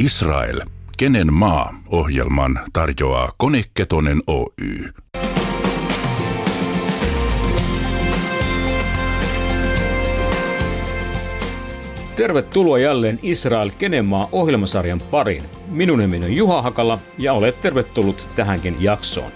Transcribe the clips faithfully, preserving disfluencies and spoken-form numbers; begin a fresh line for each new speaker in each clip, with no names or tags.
Israel, kenen maa -ohjelman tarjoaa Koneketonen Oy.
Tervetuloa jälleen Israel, kenen maa -ohjelmasarjan pariin. Minun nimeni on Juha Hakala ja olet tervetullut tähänkin jaksoon.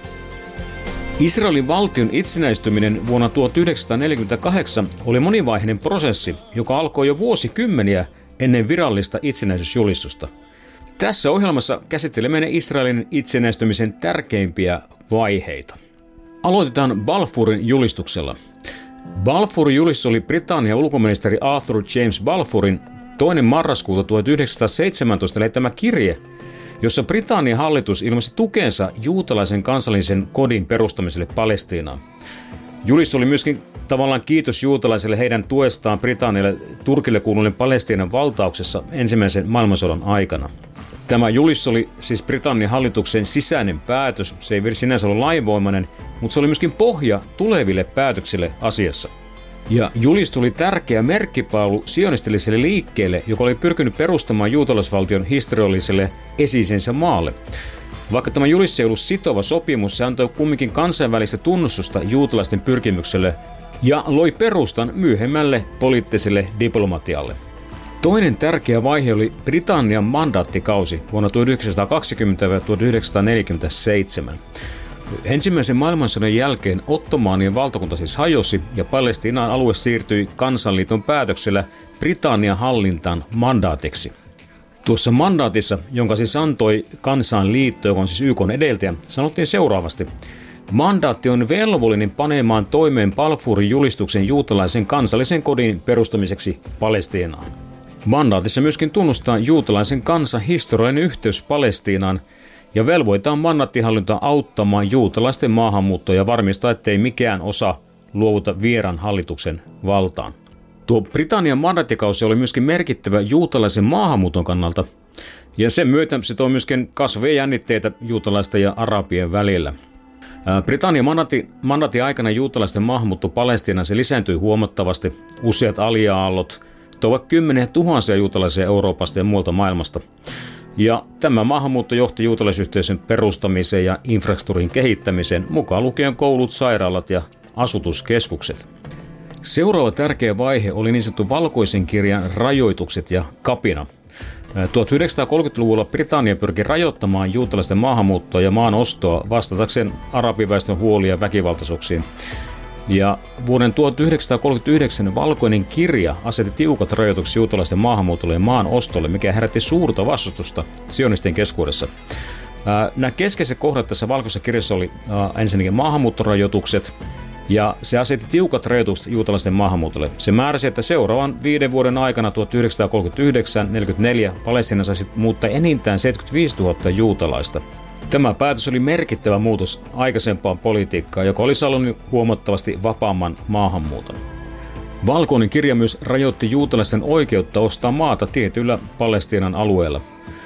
Israelin valtion itsenäistyminen vuonna tuhatyhdeksänsataaneljäkymmentäkahdeksan oli monivaiheinen prosessi, joka alkoi jo vuosikymmeniä ennen virallista itsenäisyysjulistusta. Tässä ohjelmassa käsittelemme Israelin itsenäistymisen tärkeimpiä vaiheita. Aloitetaan Balfourin julistuksella. Balfourin julistus oli Britannian ulkoministeri Arthur James Balfourin toinen marraskuuta tuhatyhdeksänsataaseitsemäntoista lähettämä kirje, jossa Britannian hallitus ilmaisi tukensa juutalaisen kansallisen kodin perustamiselle Palestiinaan. Julistus oli myöskin tavallaan kiitos juutalaisille heidän tuestaan Britannialle Turkille kuuluneelle Palestiinan valtauksessa ensimmäisen maailmansodan aikana. Tämä julistus oli siis Britannian hallituksen sisäinen päätös. Se ei sinänsä ollut lainvoimainen, mutta se oli myöskin pohja tuleville päätöksille asiassa. Ja julistus oli tärkeä merkkipaalu sionistilliselle liikkeelle, joka oli pyrkinyt perustamaan juutalaisvaltion historialliselle esi-isänsä maalle. Vaikka tämä julistus ei ollut sitova sopimus, se antoi kumminkin kansainvälistä tunnustusta juutalaisten pyrkimykselle ja loi perustan myöhemmälle poliittiselle diplomatialle. Toinen tärkeä vaihe oli Britannian mandaattikausi vuonna tuhatyhdeksänsataakaksikymmentä tuhatyhdeksänsataaneljäkymmentäseitsemän. Ensimmäisen maailmansodan jälkeen Ottomaanien valtakunta siis hajosi ja Palestiinan alue siirtyi kansanliiton päätöksellä Britannian hallintaan mandaatiksi. Tuossa mandaatissa, jonka siis antoi kansanliitto, joka on siis Y K:n edeltäjä, sanottiin seuraavasti: mandaatti on velvollinen panemaan toimeen Balfourin julistuksen juutalaisen kansallisen kodin perustamiseksi Palestiinaan. Mandaatissa myöskin tunnustaa juutalaisen kansan historiallinen yhteys Palestiinaan ja velvoitetaan mandaattihallinta auttamaan juutalaisten maahanmuuttoa ja varmistaa, ettei mikään osa luovuta vieran hallituksen valtaan. Tuo Britannian mandaattikausi oli myöskin merkittävä juutalaisen maahanmuuton kannalta, ja sen myötä se toi myöskin kasvavia jännitteitä juutalaisten ja arabien välillä. Britannian mandaatti, mandaatin aikana juutalaisten maahanmuutto Palestiinaan se lisääntyi huomattavasti. Useat alija-aallot toivat kymmeniä tuhansia juutalaisia Euroopasta ja muualta maailmasta. Ja tämä maahanmuutto johti juutalaisyhteisön perustamiseen ja infrastruktuurin kehittämiseen, mukaan lukien koulut, sairaalat ja asutuskeskukset. Seuraava tärkeä vaihe oli niin sanottu valkoisen kirjan rajoitukset ja kapina. tuhatyhdeksänsataakolmekymmentäluvulla Britannia pyrki rajoittamaan juutalaisten maahanmuuttoa ja maan ostoa vastatakseen arabiväestön huolia väkivaltaisuuksiin. Ja vuoden tuhatyhdeksänsataakolmekymmentäyhdeksän valkoinen kirja asetti tiukat rajoitukset juutalaisten maahanmuutolle ja maan ostolle, mikä herätti suurta vastustusta sionistien keskuudessa. Nämä keskeiset kohdat tässä valkoisessa kirjassa oli ensinnäkin maahanmuuttorajoitukset, ja se asetti tiukat rajoitukset juutalaisten maahanmuutolle. Se määräsi, että seuraavan viiden vuoden aikana tuhatyhdeksänsataakolmekymmentäyhdeksän neljäkymmentäneljä Palestiina saisi muuttaa enintään seitsemänkymmentäviisituhatta juutalaista. Tämä päätös oli merkittävä muutos aikaisempaan politiikkaan, joka oli sallinut huomattavasti vapaamman maahanmuuton. Valkoinen kirja myös rajoitti juutalaisten oikeutta ostaa maata tietyillä Palestiinan alueilla.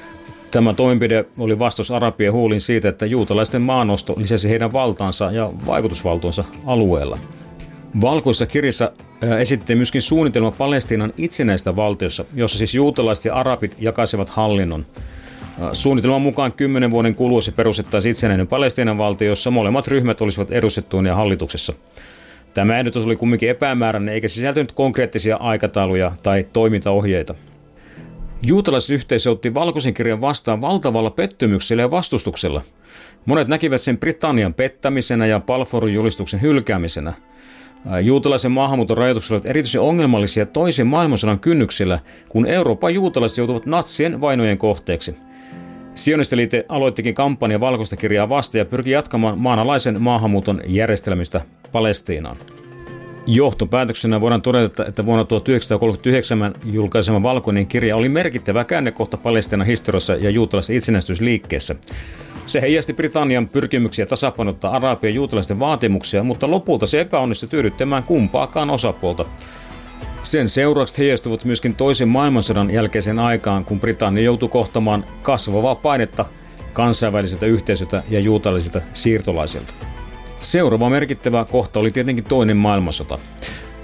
Tämä toimenpide oli vastaus arabien huuliin siitä, että juutalaisten maanosto lisäsi heidän valtaansa ja vaikutusvaltuunsa alueella. Valkoisessa kirjassa esitettiin myöskin suunnitelma Palestiinan itsenäistä valtiossa, jossa siis juutalaiset ja arabit jakaisivat hallinnon. Suunnitelman mukaan kymmenen vuoden kuluessa perustettaisiin itsenäinen Palestiinan valtio, jossa molemmat ryhmät olisivat edustettuina hallituksessa. Tämä ehdotus oli kumminkin epämääräinen eikä sisältynyt konkreettisia aikatauluja tai toimintaohjeita. Juutalaisyhteisö otti valkoisen kirjan vastaan valtavalla pettymyksellä ja vastustuksella. Monet näkivät sen Britannian pettämisenä ja Balfourin julistuksen hylkäämisenä. Juutalaisen maahanmuuton rajoitukset olivat erityisen ongelmallisia toisen maailmansodan kynnyksellä, kun Euroopan juutalaiset joutuvat natsien vainojen kohteeksi. Sionistiliite aloittikin kampanjan valkoista kirjaa vastaan ja pyrki jatkamaan maanalaisen maahanmuuton järjestelmistä Palestiinaan. Johtopäätöksenä voidaan todeta, että vuonna tuhatyhdeksänsataakolmekymmentäyhdeksän julkaisema valkoinen kirja oli merkittävä käännekohta Palestiinan historiassa ja juutalaisen itsenäisyysliikkeessä. Se heijasti Britannian pyrkimyksiä tasapainottaa arabien ja juutalaisten vaatimuksia, mutta lopulta se epäonnistui tyydyttämään kumpaakaan osapuolta. Sen seuraukset heijastuvat myöskin toisen maailmansodan jälkeiseen aikaan, kun Britannia joutui kohtamaan kasvavaa painetta kansainväliseltä yhteisöltä ja juutalaisilta siirtolaisilta. Seuraava merkittävä kohta oli tietenkin toinen maailmansota.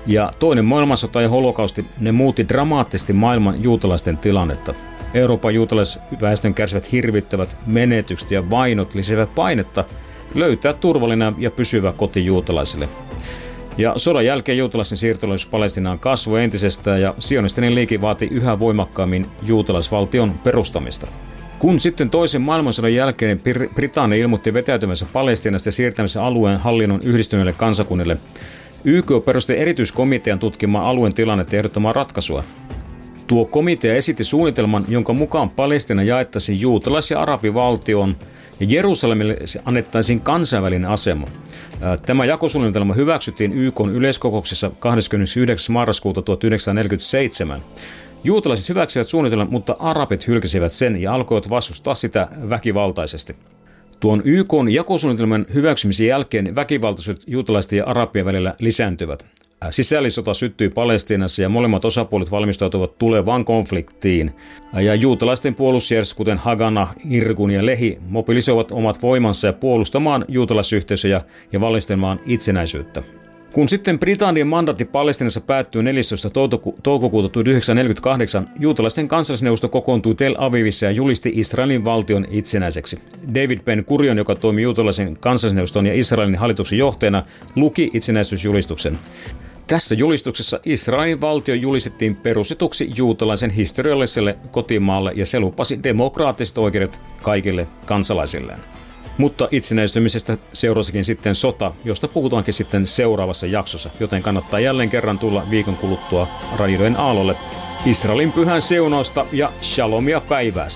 Ja toinen maailmansota ja holokausti, ne muutti dramaattisesti maailman juutalaisten tilannetta. Euroopan juutalaisväestön kärsivät hirvittävät menetykset ja vainot lisäävät painetta löytää turvallinen ja pysyvä koti juutalaisille. Ja sodan jälkeen juutalaisten siirtolaisuus Palestiinaan kasvoi entisestään ja sionistinen liike vaati yhä voimakkaammin juutalaisvaltion perustamista. Kun sitten toisen maailmansodan jälkeen Britannia ilmoitti vetäytymänsä Palestiinasta ja siirtämänsä alueen hallinnon yhdistyneille kansakunnille, Y K perusti erityiskomitean tutkimaan alueen tilannetta ja ehdottamaan ratkaisua. Tuo komitea esitti suunnitelman, jonka mukaan Palestiina jaettaisiin juutalais- ja arabivaltioon ja Jerusalemille annettaisiin kansainvälinen asema. Tämä jakosuunnitelma hyväksyttiin Y K:n yleiskokouksessa kahdeskymmenesyhdeksäs marraskuuta tuhatyhdeksänsataaneljäkymmentäseitsemän. Juutalaiset hyväksyivät suunnitelman, mutta arabit hylkäsivät sen ja alkoivat vastustaa sitä väkivaltaisesti. Tuon Y K:n jakosuunnitelman hyväksymisen jälkeen väkivaltaiset juutalaisten ja arabien välillä lisääntyvät. Sisällissota syttyi Palestiinassa ja molemmat osapuolet valmistautuvat tulevaan konfliktiin. Ja juutalaisten puolustusjärjestöt, kuten Haganah, Irgun ja Lehi, mobilisoivat omat voimansa ja puolustamaan juutalaisyhteisöjä ja valmistelemaan itsenäisyyttä. Kun sitten Britannian mandaatti Palestiinassa päättyi neljästoista toukokuuta tuhatyhdeksänsataaneljäkymmentäkahdeksan, juutalaisten kansallisneuvosto kokoontui Tel Avivissa ja julisti Israelin valtion itsenäiseksi. David Ben Gurion, joka toimi juutalaisen kansallisneuvoston ja Israelin hallituksen johtajana, luki itsenäisyysjulistuksen. Tässä julistuksessa Israelin valtio julistettiin perustetuksi juutalaisen historialliselle kotimaalle ja se lupasi demokraattiset oikeudet kaikille kansalaisilleen. Mutta itsenäistymisestä seurasikin sitten sota, josta puhutaankin sitten seuraavassa jaksossa, joten kannattaa jälleen kerran tulla viikon kuluttua radioiden aallolle. Israelin pyhän siunausta ja shalomia päivääsi!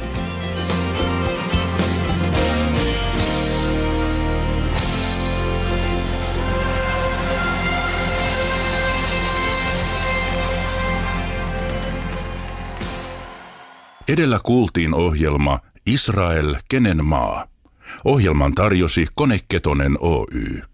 Edellä kuultiin ohjelma Israel, kenen maa? Ohjelman tarjosi Kone Ketonen Oy.